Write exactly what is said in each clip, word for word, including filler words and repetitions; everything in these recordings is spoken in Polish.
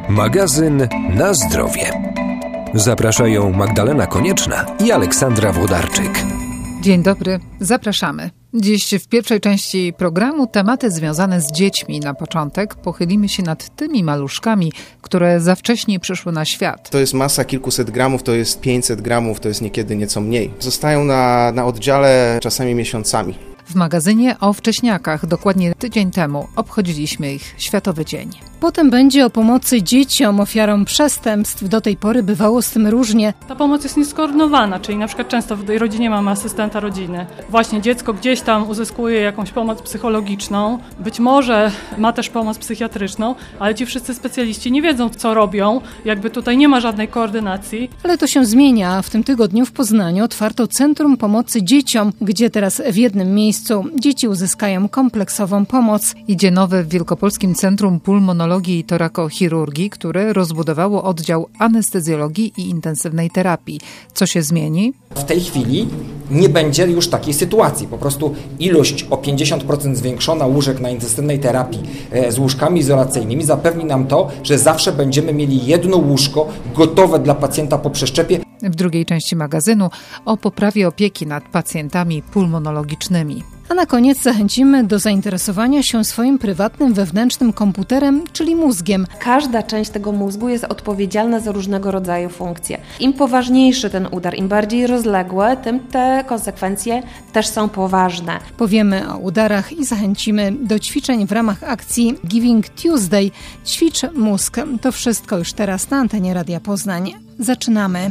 Magazyn Na zdrowie. Zapraszają Magdalena Konieczna i Aleksandra Włodarczyk. Dzień dobry, zapraszamy. Dziś w pierwszej części programu tematy związane z dziećmi. Na początek pochylimy się nad tymi maluszkami, które za wcześnie przyszły na świat. To jest masa kilkuset gramów, to jest pięćset gramów, to jest niekiedy nieco mniej. Zostają na, na oddziale czasami miesiącami. W magazynie o wcześniakach dokładnie tydzień temu obchodziliśmy ich Światowy Dzień. Potem będzie o pomocy dzieciom, ofiarom przestępstw. Do tej pory bywało z tym różnie. Ta pomoc jest nieskoordynowana, czyli na przykład często w tej rodzinie mamy asystenta rodziny. Właśnie dziecko gdzieś tam uzyskuje jakąś pomoc psychologiczną, być może ma też pomoc psychiatryczną, ale ci wszyscy specjaliści nie wiedzą, co robią, jakby tutaj nie ma żadnej koordynacji. Ale to się zmienia. W tym tygodniu w Poznaniu otwarto Centrum Pomocy Dzieciom, gdzie teraz w jednym miejscu dzieci uzyskają kompleksową pomoc. Idzie nowe w Wielkopolskim Centrum Pulmonologii i Torakochirurgii, które rozbudowało oddział anestezjologii i intensywnej terapii. Co się zmieni? W tej chwili nie będzie już takiej sytuacji. Po prostu ilość o pięćdziesiąt procent zwiększona łóżek na intensywnej terapii z łóżkami izolacyjnymi zapewni nam to, że zawsze będziemy mieli jedno łóżko gotowe dla pacjenta po przeszczepie. W drugiej części magazynu o poprawie opieki nad pacjentami pulmonologicznymi. A na koniec zachęcimy do zainteresowania się swoim prywatnym wewnętrznym komputerem, czyli mózgiem. Każda część tego mózgu jest odpowiedzialna za różnego rodzaju funkcje. Im poważniejszy ten udar, im bardziej rozległy, tym te konsekwencje też są poważne. Powiemy o udarach i zachęcimy do ćwiczeń w ramach akcji Giving Tuesday. Ćwicz mózg. To wszystko już teraz na antenie Radia Poznań. Zaczynamy.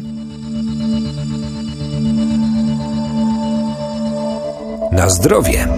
Na zdrowie.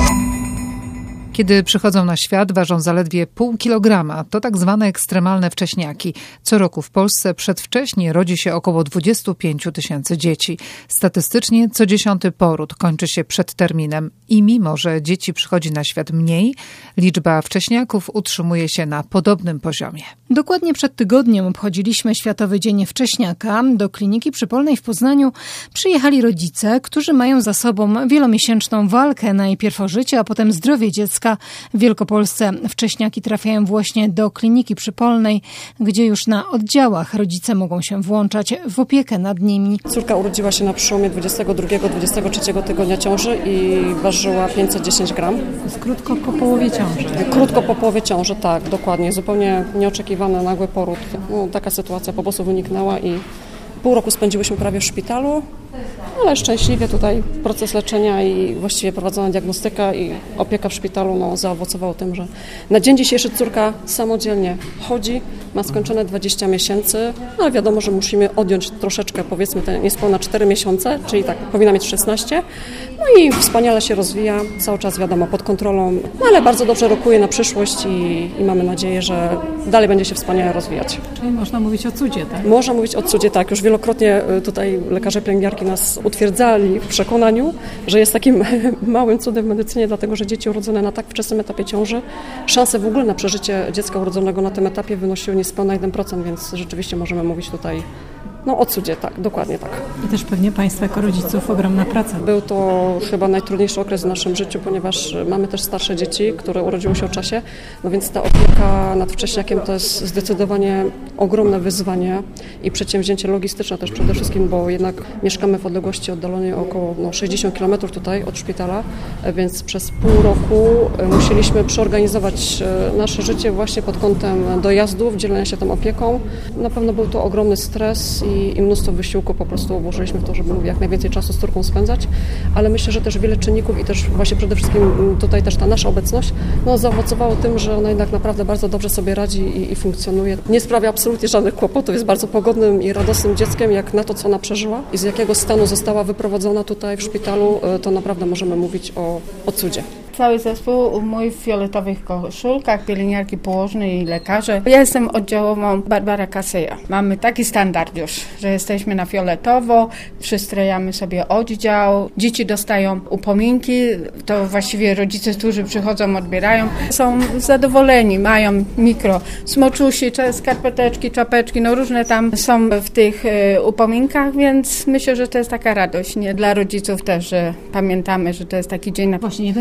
Kiedy przychodzą na świat, ważą zaledwie pół kilograma. To tak zwane ekstremalne wcześniaki. Co roku w Polsce przedwcześnie rodzi się około dwadzieścia pięć tysięcy dzieci. Statystycznie co dziesiąty poród kończy się przed terminem. I mimo, że dzieci przychodzi na świat mniej, liczba wcześniaków utrzymuje się na podobnym poziomie. Dokładnie przed tygodniem obchodziliśmy Światowy Dzień Wcześniaka. Do kliniki przypolnej w Poznaniu przyjechali rodzice, którzy mają za sobą wielomiesięczną walkę, najpierw o życie, a potem zdrowie dziecka. W Wielkopolsce wcześniaki trafiają właśnie do kliniki przypolnej, gdzie już na oddziałach rodzice mogą się włączać w opiekę nad nimi. Córka urodziła się na przełomie dwudziestego drugiego dwudziestego trzeciego tygodnia ciąży i ważyła pięćset dziesięć gram. To jest krótko po połowie ciąży. Krótko po połowie ciąży, tak, dokładnie. Zupełnie nieoczekiwany, nagły poród. No, taka sytuacja po prostu wyniknęła i pół roku spędziłyśmy prawie w szpitalu, ale szczęśliwie tutaj proces leczenia i właściwie prowadzona diagnostyka i opieka w szpitalu no, zaowocowało tym, że na dzień dzisiejszy córka samodzielnie chodzi, ma skończone dwadzieścia miesięcy, no, ale wiadomo, że musimy odjąć troszeczkę, powiedzmy te niespełna cztery miesiące, czyli tak powinna mieć szesnaście, no i wspaniale się rozwija, cały czas wiadomo pod kontrolą, no, ale bardzo dobrze rokuje na przyszłość i, i mamy nadzieję, że dalej będzie się wspaniale rozwijać. Czyli można mówić o cudzie, tak? Można mówić o cudzie, tak. Już wielokrotnie tutaj lekarze pielęgniarki nas utwierdzali w przekonaniu, że jest takim małym cudem w medycynie, dlatego że dzieci urodzone na tak wczesnym etapie ciąży, szanse w ogóle na przeżycie dziecka urodzonego na tym etapie wynosiły niespełna jeden procent, więc rzeczywiście możemy mówić tutaj no o cudzie, tak, dokładnie tak. I też pewnie Państwa jako rodziców ogromna praca. Był to chyba najtrudniejszy okres w naszym życiu, ponieważ mamy też starsze dzieci, które urodziły się o czasie, no więc ta opieka nad wcześniakiem to jest zdecydowanie ogromne wyzwanie i przedsięwzięcie logistyczne też przede wszystkim, bo jednak mieszkamy w odległości oddalonej o około no, sześćdziesiąt kilometrów tutaj od szpitala, więc przez pół roku musieliśmy przeorganizować nasze życie właśnie pod kątem dojazdów, dzielenia się tą opieką. Na pewno był to ogromny stres i i mnóstwo wysiłku po prostu włożyliśmy w to, żeby jak najwięcej czasu z córką spędzać, ale myślę, że też wiele czynników i też właśnie przede wszystkim tutaj też ta nasza obecność no, zaowocowało tym, że ona jednak naprawdę bardzo dobrze sobie radzi i, i funkcjonuje. Nie sprawia absolutnie żadnych kłopotów, jest bardzo pogodnym i radosnym dzieckiem, jak na to, co ona przeżyła i z jakiego stanu została wyprowadzona tutaj w szpitalu, to naprawdę możemy mówić o, o cudzie. Cały zespół mój w fioletowych koszulkach, pielęgniarki położnej i lekarze. Ja jestem oddziałową Barbara Kaseja. Mamy taki standard już, że jesteśmy na fioletowo, przystrajamy sobie oddział, dzieci dostają upominki, to właściwie rodzice, którzy przychodzą, odbierają. Są zadowoleni, mają mikro smoczusi, skarpeteczki, czapeczki, no różne tam są w tych upominkach, więc myślę, że to jest taka radość, nie? Dla rodziców też, że pamiętamy, że to jest taki dzień. Na... Właśnie jeden dzień, a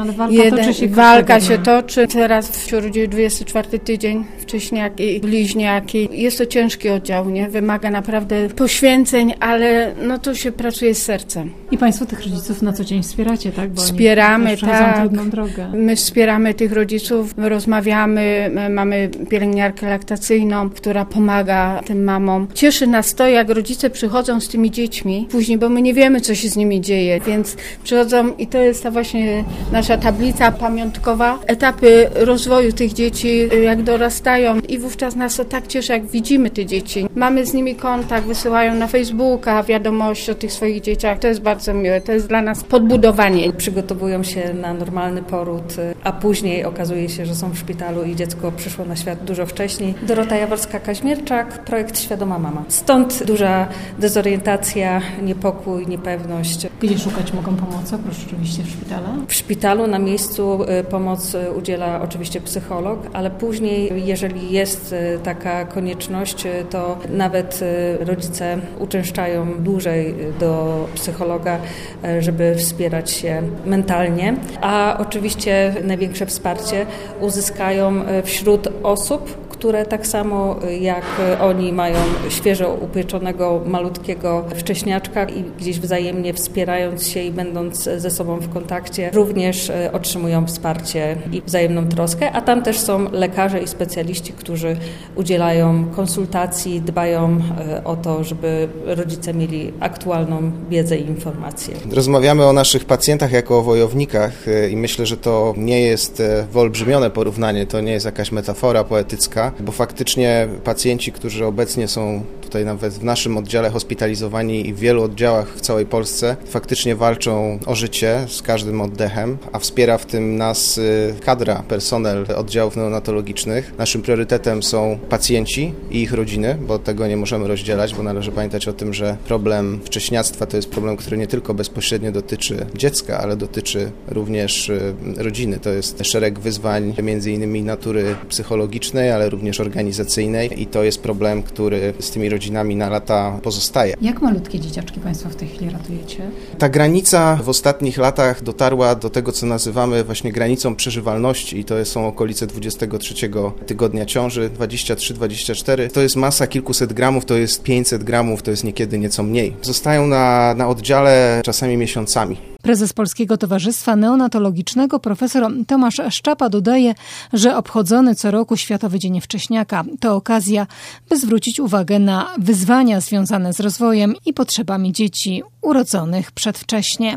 ale walka Jeden, toczy się walka się toczy. Teraz wśród dwudziesty czwarty tydzień, wcześniaki, bliźniaki. Jest to ciężki oddział, nie? Wymaga naprawdę poświęceń, ale no to się pracuje z sercem. I Państwo tych rodziców na co dzień wspieracie, tak? Bo Wspieramy, oni tak. trudną drogę. My wspieramy tych rodziców, rozmawiamy, mamy pielęgniarkę laktacyjną, która pomaga tym mamom. Cieszy nas to, jak rodzice przychodzą z tymi dziećmi później, bo my nie wiemy, co się z nimi dzieje, więc przychodzą i to jest ta właśnie nasza tablica pamiątkowa, etapy rozwoju tych dzieci, jak dorastają i wówczas nas to tak cieszy, jak widzimy te dzieci. Mamy z nimi kontakt, wysyłają na Facebooka wiadomości o tych swoich dzieciach. To jest bardzo miłe, to jest dla nas podbudowanie. Przygotowują się na normalny poród, a później okazuje się, że są w szpitalu i dziecko przyszło na świat dużo wcześniej. Dorota Jaworska-Kaźmierczak, projekt Świadoma Mama. Stąd duża dezorientacja, niepokój, niepewność. Gdzie szukać mogą pomocy? Oprócz oczywiście w szpitalu? W szpitalu na miejscu pomoc udziela oczywiście psycholog, ale później, jeżeli jest taka konieczność, to nawet rodzice uczęszczają dłużej do psychologa, żeby wspierać się mentalnie, a oczywiście największe wsparcie uzyskają wśród osób, które tak samo jak oni mają świeżo upieczonego, malutkiego wcześniaczka i gdzieś wzajemnie wspierając się i będąc ze sobą w kontakcie, również otrzymują wsparcie i wzajemną troskę, a tam też są lekarze i specjaliści, którzy udzielają konsultacji, dbają o to, żeby rodzice mieli aktualną wiedzę i informacje. Rozmawiamy o naszych pacjentach jako o wojownikach i myślę, że to nie jest wyolbrzymione porównanie, to nie jest jakaś metafora poetycka, bo faktycznie pacjenci, którzy obecnie są tutaj nawet w naszym oddziale hospitalizowani i w wielu oddziałach w całej Polsce, faktycznie walczą o życie z każdym oddechem, a wspiera w tym nas kadra, personel oddziałów neonatologicznych. Naszym priorytetem są pacjenci i ich rodziny, bo tego nie możemy rozdzielać, bo należy pamiętać o tym, że problem wcześniactwa to jest problem, który nie tylko bezpośrednio dotyczy dziecka, ale dotyczy również rodziny. To jest szereg wyzwań, między innymi natury psychologicznej, ale również organizacyjnej i to jest problem, który z tymi rodzinami na lata pozostaje. Jak malutkie dzieciaczki Państwo w tej chwili ratujecie? Ta granica w ostatnich latach dotarła do tego, co nazywamy właśnie granicą przeżywalności i to są okolice dwudziestego trzeciego tygodnia ciąży, dwadzieścia trzy dwadzieścia cztery. To jest masa kilkuset gramów, to jest pięćset gramów, to jest niekiedy nieco mniej. Zostają na, na oddziale czasami miesiącami. Prezes Polskiego Towarzystwa Neonatologicznego profesor Tomasz Szczapa dodaje, że obchodzony co roku Światowy Dzień Wcześniaka to okazja, by zwrócić uwagę na wyzwania związane z rozwojem i potrzebami dzieci urodzonych przedwcześnie.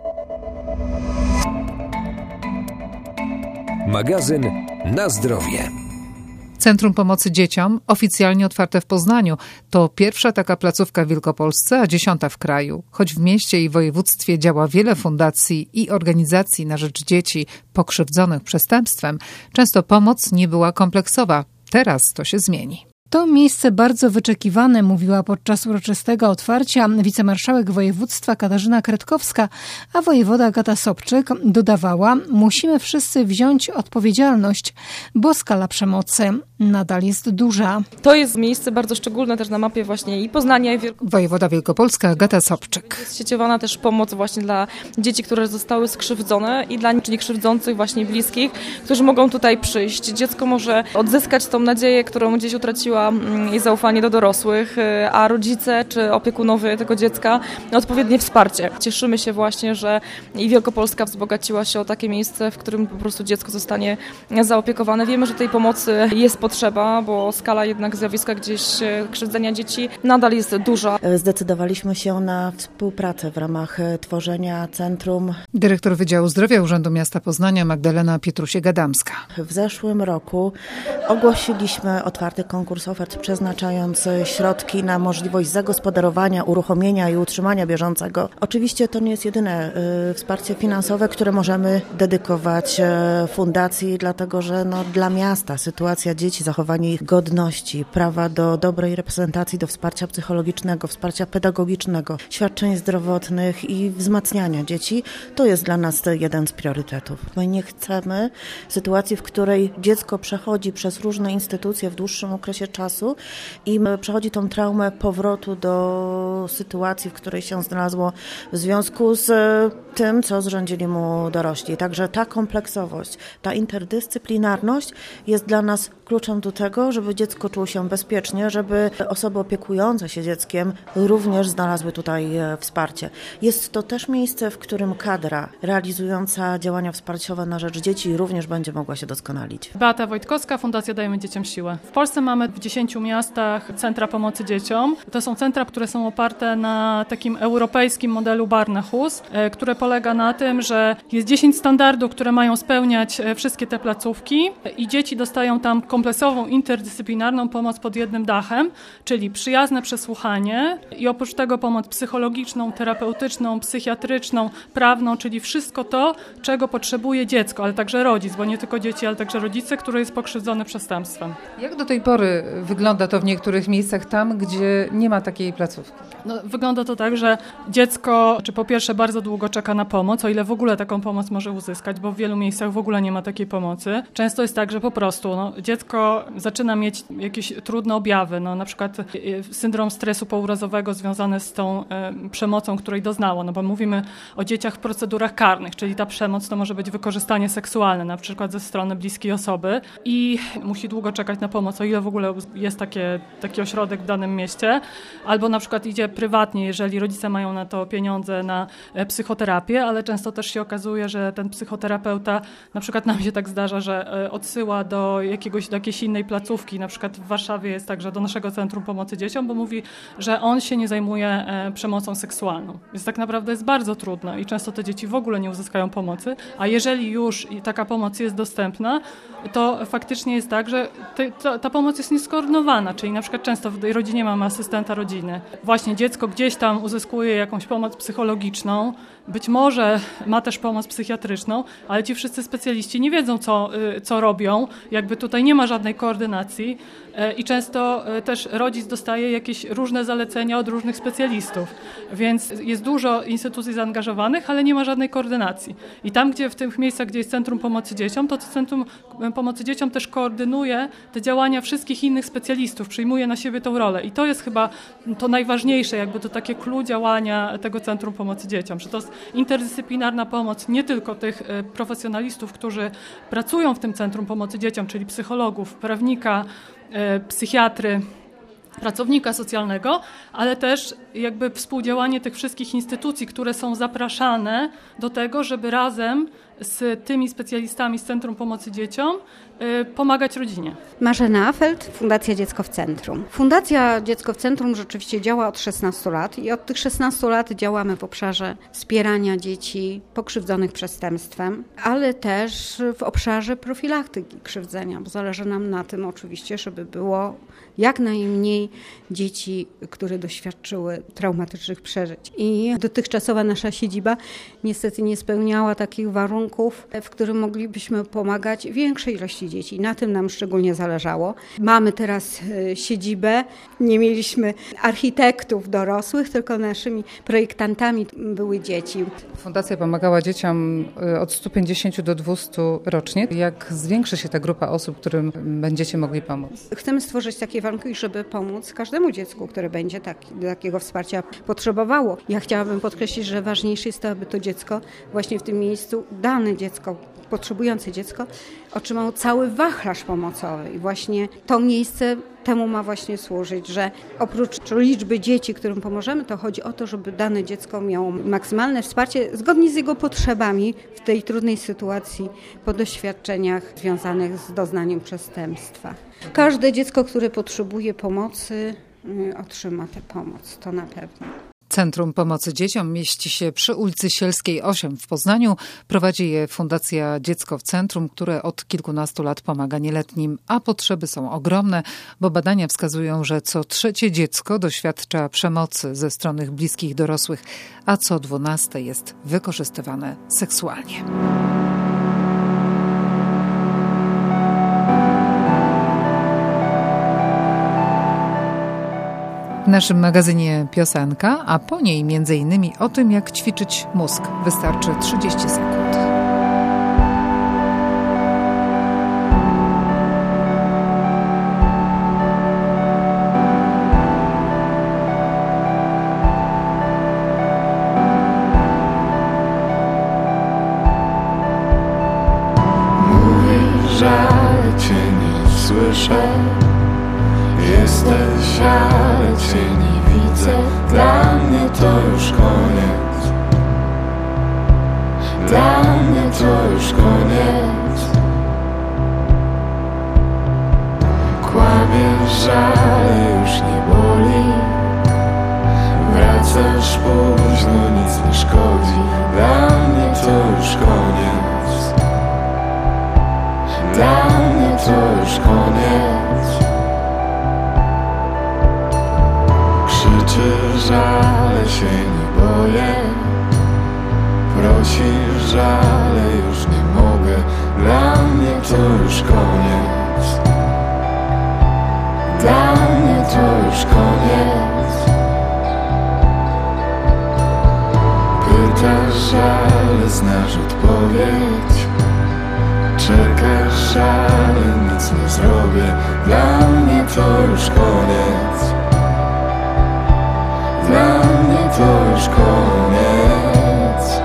Magazyn Na zdrowie. Centrum Pomocy Dzieciom, oficjalnie otwarte w Poznaniu, to pierwsza taka placówka w Wielkopolsce, a dziesiąta w kraju. Choć w mieście i województwie działa wiele fundacji i organizacji na rzecz dzieci pokrzywdzonych przestępstwem, często pomoc nie była kompleksowa. Teraz to się zmieni. To miejsce bardzo wyczekiwane, mówiła podczas uroczystego otwarcia wicemarszałek województwa Katarzyna Kretkowska, a wojewoda Agata Sobczyk dodawała: musimy wszyscy wziąć odpowiedzialność, bo skala przemocy nadal jest duża. To jest miejsce bardzo szczególne też na mapie właśnie i Poznania, i Wielkopolski. Wojewoda Wielkopolska Agata Sobczyk. Jest sieciowana też pomoc właśnie dla dzieci, które zostały skrzywdzone i dla czyli krzywdzących właśnie bliskich, którzy mogą tutaj przyjść. Dziecko może odzyskać tą nadzieję, którą gdzieś utraciła i zaufanie do dorosłych, a rodzice czy opiekunowie tego dziecka odpowiednie wsparcie. Cieszymy się właśnie, że i Wielkopolska wzbogaciła się o takie miejsce, w którym po prostu dziecko zostanie zaopiekowane. Wiemy, że tej pomocy jest potrzeba, bo skala jednak zjawiska gdzieś krzywdzenia dzieci nadal jest duża. Zdecydowaliśmy się na współpracę w ramach tworzenia centrum. Dyrektor Wydziału Zdrowia Urzędu Miasta Poznania Magdalena Pietrusiek-Adamska. W zeszłym roku ogłosiliśmy otwarty konkurs ofert, przeznaczając środki na możliwość zagospodarowania, uruchomienia i utrzymania bieżącego. Oczywiście to nie jest jedyne y, wsparcie finansowe, które możemy dedykować y, fundacji, dlatego że no, dla miasta sytuacja dzieci dzieci, zachowanie ich godności, prawa do dobrej reprezentacji, do wsparcia psychologicznego, wsparcia pedagogicznego, świadczeń zdrowotnych i wzmacniania dzieci, to jest dla nas jeden z priorytetów. My nie chcemy sytuacji, w której dziecko przechodzi przez różne instytucje w dłuższym okresie czasu i przechodzi tą traumę powrotu do sytuacji, w której się znalazło w związku z tym, co zrządzili mu dorośli. Także ta kompleksowość, ta interdyscyplinarność jest dla nas kluczem do tego, żeby dziecko czuło się bezpiecznie, żeby osoby opiekujące się dzieckiem również znalazły tutaj wsparcie. Jest to też miejsce, w którym kadra realizująca działania wsparciowe na rzecz dzieci również będzie mogła się doskonalić. Beata Wojtkowska, Fundacja Dajemy Dzieciom Siłę. W Polsce mamy w dziesięciu miastach centra pomocy dzieciom. To są centra, które są oparte na takim europejskim modelu Barnahus, które polega na tym, że jest dziesięć standardów, które mają spełniać wszystkie te placówki i dzieci dostają tam kompleksową, interdyscyplinarną pomoc pod jednym dachem, czyli przyjazne przesłuchanie i oprócz tego pomoc psychologiczną, terapeutyczną, psychiatryczną, prawną, czyli wszystko to, czego potrzebuje dziecko, ale także rodzic, bo nie tylko dzieci, ale także rodzice, który jest pokrzywdzony przestępstwem. Jak do tej pory wygląda to w niektórych miejscach tam, gdzie nie ma takiej placówki? No, wygląda to tak, że dziecko, czy po pierwsze bardzo długo czeka na pomoc, o ile w ogóle taką pomoc może uzyskać, bo w wielu miejscach w ogóle nie ma takiej pomocy. Często jest tak, że po prostu no, dziecko zaczyna mieć jakieś trudne objawy, no, na przykład syndrom stresu pourazowego związany z tą e, przemocą, której doznało, no bo mówimy o dzieciach w procedurach karnych, czyli ta przemoc to może być wykorzystanie seksualne, na przykład ze strony bliskiej osoby i musi długo czekać na pomoc, o ile w ogóle jest takie, taki ośrodek w danym mieście, albo na przykład idzie prywatnie, jeżeli rodzice mają na to pieniądze na psychoterapię, ale często też się okazuje, że ten psychoterapeuta, na przykład nam się tak zdarza, że odsyła do jakiegoś, do jakiejś innej placówki, na przykład w Warszawie jest tak, że do naszego Centrum Pomocy Dzieciom, bo mówi, że on się nie zajmuje przemocą seksualną. Więc tak naprawdę jest bardzo trudno i często te dzieci w ogóle nie uzyskają pomocy, a jeżeli już taka pomoc jest dostępna, to faktycznie jest tak, że te, ta, ta pomoc jest nieskoordynowana, czyli na przykład często w tej rodzinie mamy asystenta rodziny. Właśnie dziecko gdzieś tam uzyskuje jakąś pomoc psychologiczną, być może ma też pomoc psychiatryczną, ale ci wszyscy specjaliści nie wiedzą, co, co robią, jakby tutaj nie ma żadnej koordynacji i często też rodzic dostaje jakieś różne zalecenia od różnych specjalistów, więc jest dużo instytucji zaangażowanych, ale nie ma żadnej koordynacji. I tam, gdzie w tych miejscach, gdzie jest Centrum Pomocy Dzieciom, to, to Centrum Pomocy Dzieciom też koordynuje te działania wszystkich innych specjalistów, przyjmuje na siebie tą rolę i to jest chyba to najważniejsze, jakby to takie clue działania tego Centrum Pomocy Dzieciom, że to jest interdyscyplinarna pomoc nie tylko tych profesjonalistów, którzy pracują w tym Centrum Pomocy Dzieciom, czyli psychologów, prawnika, psychiatry, pracownika socjalnego, ale też jakby współdziałanie tych wszystkich instytucji, które są zapraszane do tego, żeby razem z tymi specjalistami z Centrum Pomocy Dzieciom y, pomagać rodzinie. Marzena Afelt, Fundacja Dziecko w Centrum. Fundacja Dziecko w Centrum rzeczywiście działa od szesnastu lat i od tych szesnastu lat działamy w obszarze wspierania dzieci pokrzywdzonych przestępstwem, ale też w obszarze profilaktyki krzywdzenia, bo zależy nam na tym oczywiście, żeby było jak najmniej dzieci, które doświadczyły traumatycznych przeżyć. I dotychczasowa nasza siedziba niestety nie spełniała takich warunków, w których moglibyśmy pomagać większej ilości dzieci. Na tym nam szczególnie zależało. Mamy teraz siedzibę, nie mieliśmy architektów dorosłych, tylko naszymi projektantami były dzieci. Fundacja pomagała dzieciom od stu pięćdziesięciu do dwustu rocznie. Jak zwiększy się ta grupa osób, którym będziecie mogli pomóc? Chcemy stworzyć takie warunki, żeby pomóc każdemu dziecku, które będzie taki, takiego wsparcia potrzebowało. Ja chciałabym podkreślić, że ważniejsze jest to, aby to dziecko właśnie w tym miejscu, dane dziecko, potrzebujące dziecko, otrzymało cały wachlarz pomocowy i właśnie to miejsce temu ma właśnie służyć, że oprócz liczby dzieci, którym pomożemy, to chodzi o to, żeby dane dziecko miało maksymalne wsparcie zgodnie z jego potrzebami w tej trudnej sytuacji po doświadczeniach związanych z doznaniem przestępstwa. Każde dziecko, które potrzebuje pomocy, otrzyma tę pomoc, to na pewno. Centrum Pomocy Dzieciom mieści się przy ulicy Sielskiej osiem w Poznaniu. Prowadzi je Fundacja Dziecko w Centrum, które od kilkunastu lat pomaga nieletnim, a potrzeby są ogromne, bo badania wskazują, że co trzecie dziecko doświadcza przemocy ze strony bliskich dorosłych, a co dwunaste jest wykorzystywane seksualnie. W naszym magazynie piosenka, a po niej między innymi o tym, jak ćwiczyć mózg. Wystarczy trzydzieści sekund. Ale Cię nie słyszę. Jesteś, ale Cię nie widzę. Dla mnie to już koniec. Dla mnie to już koniec. Kłamiesz, ale już nie boli. Wracasz późno, nic nie szkodzi. Dla mnie to już koniec. Dla mnie to już koniec. Krzyczysz, ale się nie boję. Prosisz, ale już nie mogę. Dla mnie to już koniec. Dla mnie to już koniec. Pytasz, ale znasz odpowiedź. Czekasz, ale nic nie zrobię. Dla mnie to już koniec. Dla mnie to już koniec.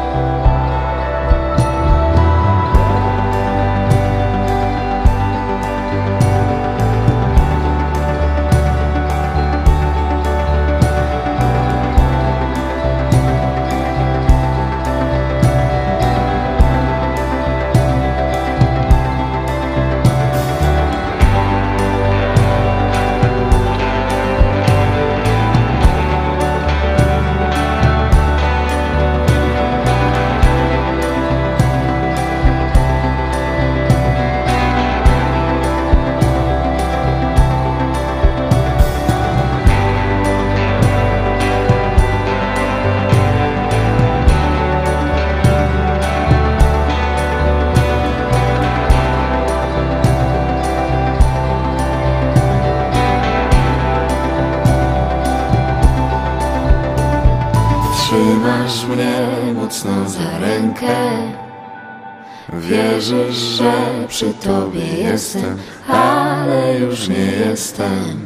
Trzymasz mnie mocno za rękę. Wierzysz, że przy Tobie jestem, ale już nie jestem.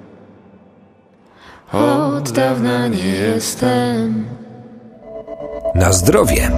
Od dawna nie jestem. Na zdrowie.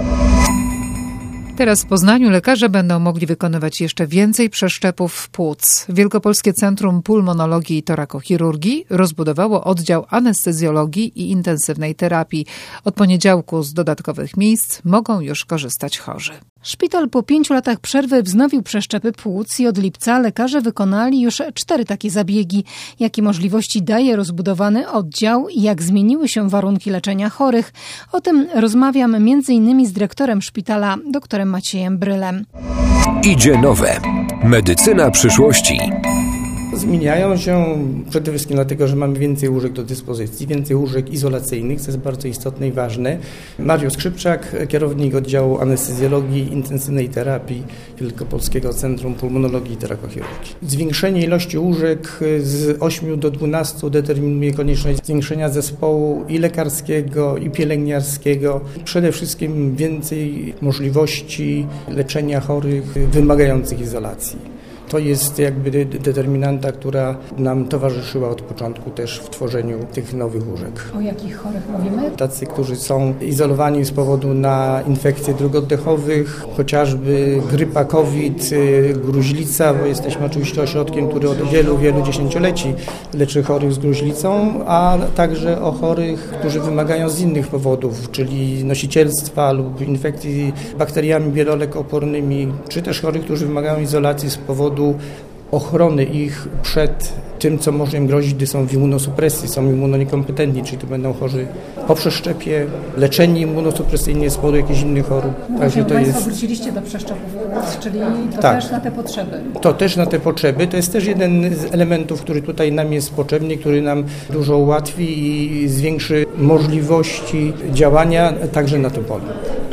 Teraz w Poznaniu lekarze będą mogli wykonywać jeszcze więcej przeszczepów płuc. Wielkopolskie Centrum Pulmonologii i Torakochirurgii rozbudowało oddział anestezjologii i intensywnej terapii. Od poniedziałku z dodatkowych miejsc mogą już korzystać chorzy. Szpital po pięciu latach przerwy wznowił przeszczepy płuc i od lipca lekarze wykonali już cztery takie zabiegi. Jakie możliwości daje rozbudowany oddział i jak zmieniły się warunki leczenia chorych? O tym rozmawiam między innymi z dyrektorem szpitala, doktorem Maciejem Brylem. Idzie nowe. Medycyna przyszłości. Zmieniają się przede wszystkim dlatego, że mamy więcej łóżek do dyspozycji, więcej łóżek izolacyjnych, co jest bardzo istotne i ważne. Mariusz Skrzypczak, kierownik oddziału anestezjologii i intensywnej terapii Wielkopolskiego Centrum Pulmonologii i Torakochirurgii. Zwiększenie ilości łóżek z ośmiu do dwunastu determinuje konieczność zwiększenia zespołu i lekarskiego, i pielęgniarskiego. Przede wszystkim więcej możliwości leczenia chorych wymagających izolacji. To jest jakby determinanta, która nam towarzyszyła od początku też w tworzeniu tych nowych łóżek. O jakich chorych mówimy? Tacy, którzy są izolowani z powodu na infekcje dróg oddechowych, chociażby grypa, COVID, gruźlica, bo jesteśmy oczywiście ośrodkiem, który od wielu, wielu dziesięcioleci leczy chorych z gruźlicą, a także o chorych, którzy wymagają z innych powodów, czyli nosicielstwa lub infekcji bakteriami wielolek-opornymi, czy też chorych, którzy wymagają izolacji z powodu ochrony ich przed tym, co może im grozić, gdy są w immunosupresji, są immunoniekompetentni, czyli to będą chorzy po przeszczepie, leczeni immunosupresyjnie z powodu jakichś innych chorób. No Także to Państwo jest... wróciliście do przeszczepów, czyli to tak. też na te potrzeby. To też na te potrzeby. To jest też jeden z elementów, który tutaj nam jest potrzebny, który nam dużo ułatwi i zwiększy możliwości działania także na tym polu. Czy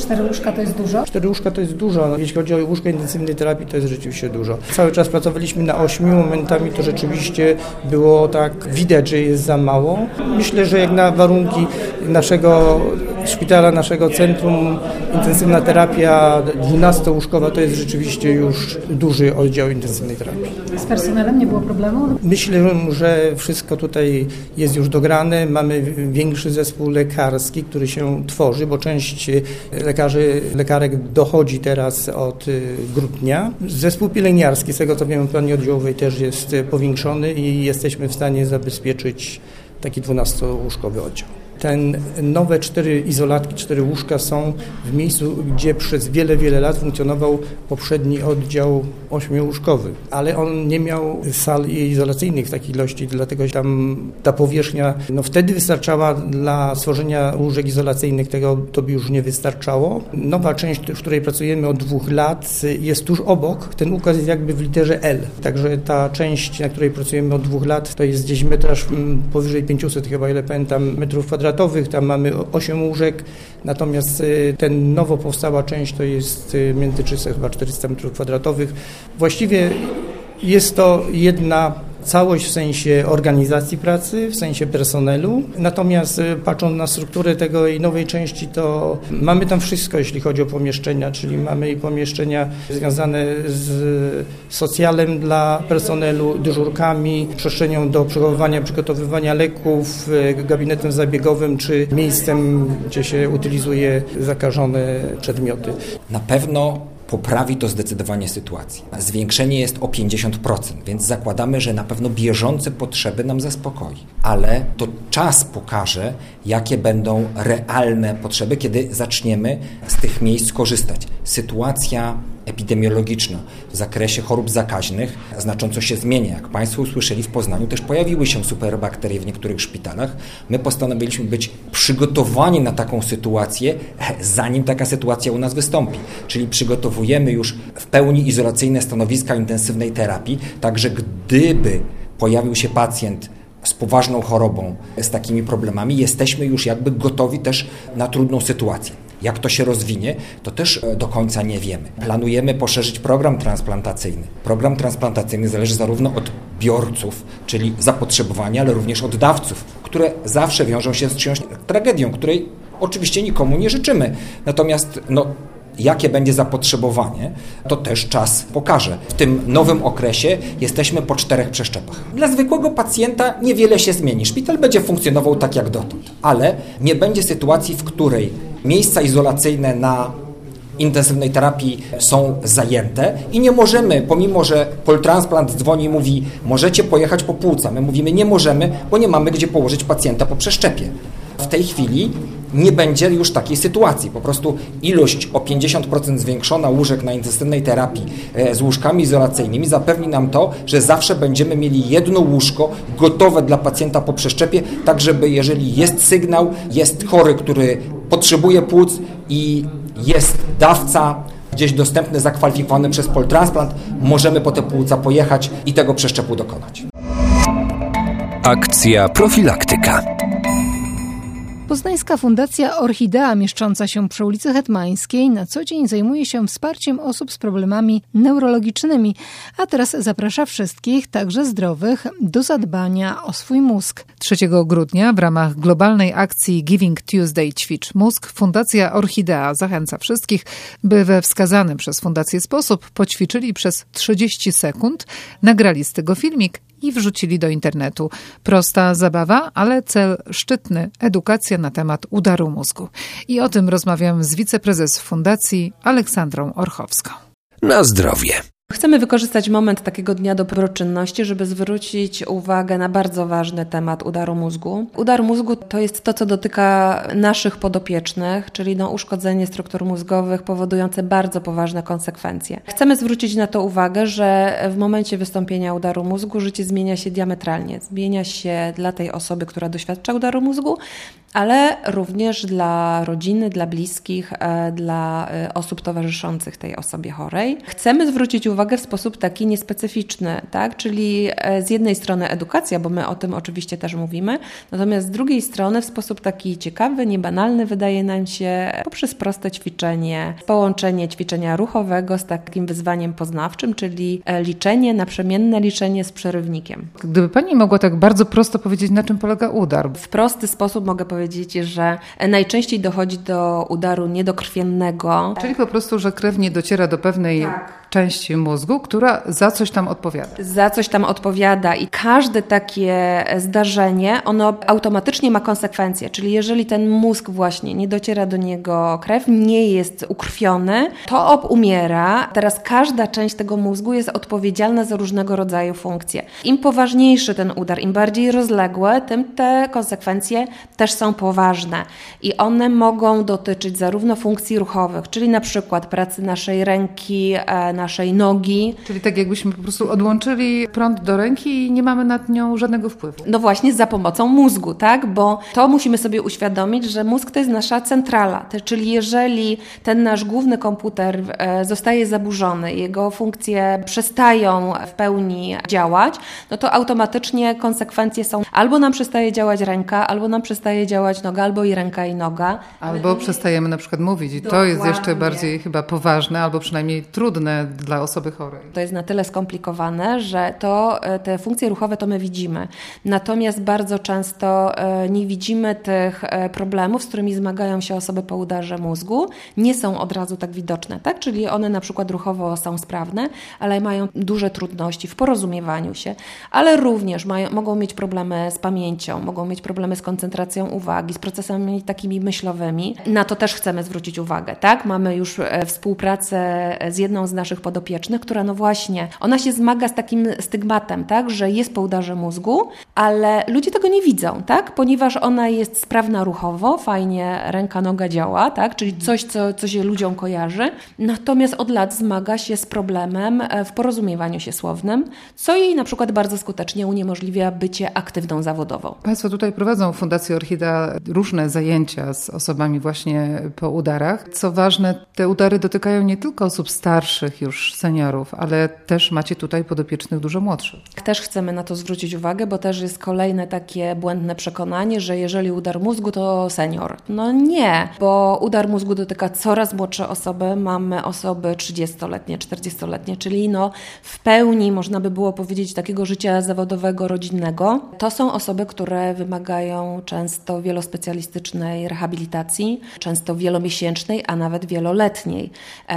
cztery łóżka to jest dużo? Cztery łóżka to jest dużo. No, jeśli chodzi o łóżka intensywnej terapii, to jest rzeczywiście dużo. Cały czas pracowaliśmy na ośmiu, momentami to rzeczywiście było tak, widać, że jest za mało. Myślę, że jak na warunki naszego szpitala, naszego centrum, intensywna terapia dwunastołóżkowa to jest rzeczywiście już duży oddział intensywnej terapii. Z personelem nie było problemu? Myślę, że wszystko tutaj jest już dograne. Mamy większy zespół lekarski, który się tworzy, bo część lekarzy, lekarek dochodzi teraz od grudnia. Zespół pielęgniarski, z tego co wiem, w planie oddziałowej też jest powiększony i jesteśmy w stanie zabezpieczyć taki dwunastołóżkowy oddział. Ten nowe cztery izolatki, cztery łóżka są w miejscu, gdzie przez wiele, wiele lat funkcjonował poprzedni oddział ośmiułóżkowy, ale on nie miał sal izolacyjnych w takiej ilości, dlatego tam ta powierzchnia no wtedy wystarczała dla stworzenia łóżek izolacyjnych, tego to by już nie wystarczało. Nowa część, w której pracujemy od dwóch lat, jest tuż obok, ten układ jest jakby w literze L, także ta część, na której pracujemy od dwóch lat, to jest gdzieś metraż powyżej pięćset chyba, ile pamiętam, metrów kwadratowych. Tam mamy osiem łóżek, natomiast ten nowo powstała część to jest między trzysta chyba czterysta metrów kwadratowych. Właściwie jest to jedna całość w sensie organizacji pracy, w sensie personelu. Natomiast patrząc na strukturę tego i nowej części, to mamy tam wszystko, jeśli chodzi o pomieszczenia, czyli mamy i pomieszczenia związane z socjalem dla personelu, dyżurkami, przestrzenią do przechowywania, przygotowywania leków, gabinetem zabiegowym, czy miejscem, gdzie się utylizuje zakażone przedmioty. Na pewno poprawi to zdecydowanie sytuację. Zwiększenie jest o pięćdziesiąt procent, więc zakładamy, że na pewno bieżące potrzeby nam zaspokoi. Ale to czas pokaże, jakie będą realne potrzeby, kiedy zaczniemy z tych miejsc korzystać. Sytuacja epidemiologiczna w zakresie chorób zakaźnych znacząco się zmienia. Jak Państwo usłyszeli, w Poznaniu też pojawiły się superbakterie w niektórych szpitalach. My postanowiliśmy być przygotowani na taką sytuację, zanim taka sytuacja u nas wystąpi. Czyli przygotowujemy już w pełni izolacyjne stanowiska intensywnej terapii, także gdyby pojawił się pacjent z poważną chorobą, z takimi problemami, jesteśmy już jakby gotowi też na trudną sytuację. Jak to się rozwinie, to też do końca nie wiemy. Planujemy poszerzyć program transplantacyjny. Program transplantacyjny zależy zarówno od biorców, czyli zapotrzebowania, ale również od dawców, które zawsze wiążą się z czyjąś tragedią, której oczywiście nikomu nie życzymy. Natomiast no, jakie będzie zapotrzebowanie, to też czas pokaże. W tym nowym okresie jesteśmy po czterech przeszczepach. Dla zwykłego pacjenta niewiele się zmieni. Szpital będzie funkcjonował tak jak dotąd, ale nie będzie sytuacji, w której miejsca izolacyjne na intensywnej terapii są zajęte i nie możemy, pomimo że Poltransplant dzwoni i mówi, możecie pojechać po płuca. My mówimy, nie możemy, bo nie mamy gdzie położyć pacjenta po przeszczepie. W tej chwili nie będzie już takiej sytuacji. Po prostu ilość o pięćdziesiąt procent zwiększona łóżek na intensywnej terapii z łóżkami izolacyjnymi zapewni nam to, że zawsze będziemy mieli jedno łóżko gotowe dla pacjenta po przeszczepie, tak żeby jeżeli jest sygnał, jest chory, który potrzebuje płuc i jest dawca gdzieś dostępny, zakwalifikowany przez Poltransplant, możemy po te płuca pojechać i tego przeszczepu dokonać. Akcja profilaktyka. Poznańska Fundacja Orchidea, mieszcząca się przy ulicy Hetmańskiej, na co dzień zajmuje się wsparciem osób z problemami neurologicznymi, a teraz zaprasza wszystkich, także zdrowych, do zadbania o swój mózg. trzeciego grudnia w ramach globalnej akcji Giving Tuesday Ćwicz Mózg Fundacja Orchidea zachęca wszystkich, by we wskazany przez fundację sposób poćwiczyli przez trzydzieści sekund, nagrali z tego filmik i wrzucili do internetu. Prosta zabawa, ale cel szczytny – edukacja na temat udaru mózgu. I o tym rozmawiam z wiceprezes Fundacji Aleksandrą Orchowską. Na zdrowie. Chcemy wykorzystać moment takiego dnia dobroczynności, żeby zwrócić uwagę na bardzo ważny temat udaru mózgu. Udar mózgu to jest to, co dotyka naszych podopiecznych, czyli no uszkodzenie struktur mózgowych powodujące bardzo poważne konsekwencje. Chcemy zwrócić na to uwagę, że w momencie wystąpienia udaru mózgu życie zmienia się diametralnie. Zmienia się dla tej osoby, która doświadcza udaru mózgu, ale również dla rodziny, dla bliskich, dla osób towarzyszących tej osobie chorej. Chcemy zwrócić uwagę uwagę w sposób taki niespecyficzny, tak? Czyli z jednej strony edukacja, bo my o tym oczywiście też mówimy, natomiast z drugiej strony w sposób taki ciekawy, niebanalny wydaje nam się poprzez proste ćwiczenie, połączenie ćwiczenia ruchowego z takim wyzwaniem poznawczym, czyli liczenie, naprzemienne liczenie z przerywnikiem. Gdyby Pani mogła tak bardzo prosto powiedzieć, na czym polega udar? W prosty sposób mogę powiedzieć, że najczęściej dochodzi do udaru niedokrwiennego. Czyli po prostu, że krew nie dociera do pewnej tak. części mózgu, która za coś tam odpowiada. Za coś tam odpowiada i każde takie zdarzenie, ono automatycznie ma konsekwencje, czyli jeżeli ten mózg właśnie nie dociera do niego krew, nie jest ukrwiony, to umiera. Teraz każda część tego mózgu jest odpowiedzialna za różnego rodzaju funkcje. Im poważniejszy ten udar, im bardziej rozległe, tym te konsekwencje też są poważne i one mogą dotyczyć zarówno funkcji ruchowych, czyli na przykład pracy naszej ręki, naszej nogi. Czyli tak jakbyśmy po prostu odłączyli prąd do ręki i nie mamy nad nią żadnego wpływu. No właśnie za pomocą mózgu, tak? Bo to musimy sobie uświadomić, że mózg to jest nasza centrala, czyli jeżeli ten nasz główny komputer zostaje zaburzony, jego funkcje przestają w pełni działać, no to automatycznie konsekwencje są albo nam przestaje działać ręka, albo nam przestaje działać noga, albo i ręka i noga. Albo przestajemy na przykład mówić i Dokładnie. To jest jeszcze bardziej chyba poważne, albo przynajmniej trudne dla osoby chorej. To jest na tyle skomplikowane, że to te funkcje ruchowe to my widzimy. Natomiast bardzo często nie widzimy tych problemów, z którymi zmagają się osoby po udarze mózgu. Nie są od razu tak widoczne, tak? Czyli one na przykład ruchowo są sprawne, ale mają duże trudności w porozumiewaniu się, ale również mają, mogą mieć problemy z pamięcią, mogą mieć problemy z koncentracją uwagi, z procesami takimi myślowymi. Na to też chcemy zwrócić uwagę, tak? Mamy już współpracę z jedną z naszych podopiecznych, która no właśnie, ona się zmaga z takim stygmatem, tak? Że jest po udarze mózgu, ale ludzie tego nie widzą, tak? Ponieważ ona jest sprawna ruchowo, fajnie ręka, noga działa, tak? Czyli coś, co, co się ludziom kojarzy. Natomiast od lat zmaga się z problemem w porozumiewaniu się słownym, co jej na przykład bardzo skutecznie uniemożliwia bycie aktywną zawodowo. Państwo tutaj prowadzą w Fundacji Orchidea różne zajęcia z osobami właśnie po udarach. Co ważne, te udary dotykają nie tylko osób starszych, już seniorów, ale też macie tutaj podopiecznych dużo młodszych. Też chcemy na to zwrócić uwagę, bo też jest kolejne takie błędne przekonanie, że jeżeli udar mózgu, to senior. No nie, bo udar mózgu dotyka coraz młodsze osoby. Mamy osoby trzydziestoletnie, czterdziestoletnie, czyli no w pełni można by było powiedzieć takiego życia zawodowego, rodzinnego. To są osoby, które wymagają często wielospecjalistycznej rehabilitacji, często wielomiesięcznej, a nawet wieloletniej.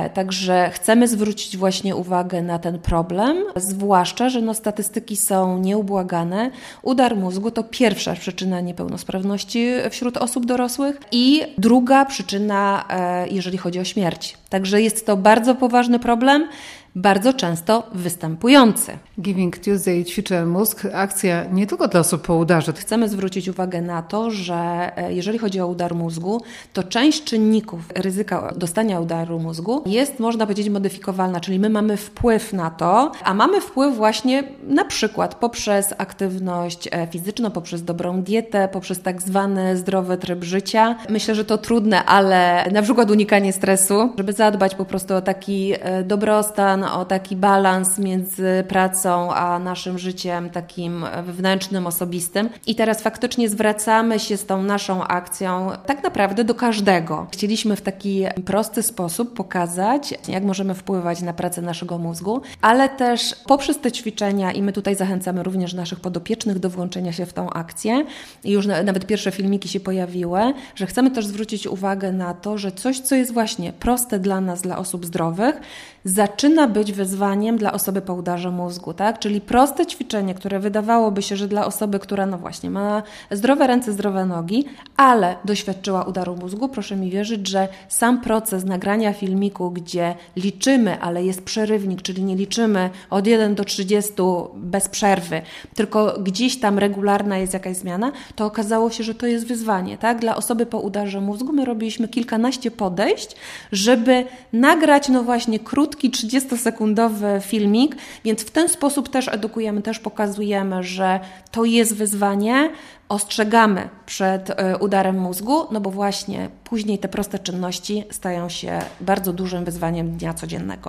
Także chcemy zwrócić właśnie uwagę na ten problem, zwłaszcza, że no statystyki są nieubłagane. Udar mózgu to pierwsza przyczyna niepełnosprawności wśród osób dorosłych i druga przyczyna, jeżeli chodzi o śmierć. Także jest to bardzo poważny problem, bardzo często występujący. Giving Tuesday ćwiczę mózg, akcja nie tylko dla osób po udarze. Chcemy zwrócić uwagę na to, że jeżeli chodzi o udar mózgu, to część czynników ryzyka dostania udaru mózgu jest, można powiedzieć, modyfikowalna, czyli my mamy wpływ na to, a mamy wpływ właśnie na przykład poprzez aktywność fizyczną, poprzez dobrą dietę, poprzez tak zwany zdrowy tryb życia. Myślę, że to trudne, ale na przykład unikanie stresu, żeby zadbać po prostu o taki dobrostan, o taki balans między pracą a naszym życiem takim wewnętrznym, osobistym. I teraz faktycznie zwracamy się z tą naszą akcją tak naprawdę do każdego. Chcieliśmy w taki prosty sposób pokazać, jak możemy wpływać na pracę naszego mózgu, ale też poprzez te ćwiczenia, i my tutaj zachęcamy również naszych podopiecznych do włączenia się w tą akcję, i już nawet pierwsze filmiki się pojawiły, że chcemy też zwrócić uwagę na to, że coś, co jest właśnie proste dla nas, dla osób zdrowych, zaczyna być wyzwaniem dla osoby po udarze mózgu, tak? Czyli proste ćwiczenie, które wydawałoby się, że dla osoby, która no właśnie ma zdrowe ręce, zdrowe nogi, ale doświadczyła udaru mózgu, proszę mi wierzyć, że sam proces nagrania filmiku, gdzie liczymy, ale jest przerywnik, czyli nie liczymy od jeden do trzydziestu bez przerwy, tylko gdzieś tam regularna jest jakaś zmiana, to okazało się, że to jest wyzwanie, tak? Dla osoby po udarze mózgu my robiliśmy kilkanaście podejść, żeby nagrać no właśnie krótki, trzydziestosekundowy filmik, więc w ten sposób też edukujemy, też pokazujemy, że to jest wyzwanie, ostrzegamy przed udarem mózgu, no bo właśnie później te proste czynności stają się bardzo dużym wyzwaniem dnia codziennego.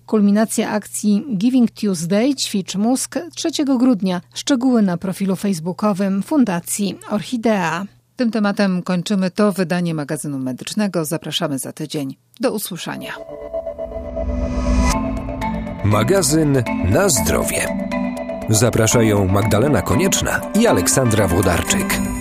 Kulminacja akcji Giving Tuesday Ćwicz Mózg trzeciego grudnia. Szczegóły na profilu facebookowym Fundacji Orchidea. Tym tematem kończymy to wydanie magazynu medycznego. Zapraszamy za tydzień. Do usłyszenia. Magazyn Na zdrowie. Zapraszają Magdalena Konieczna i Aleksandra Włodarczyk.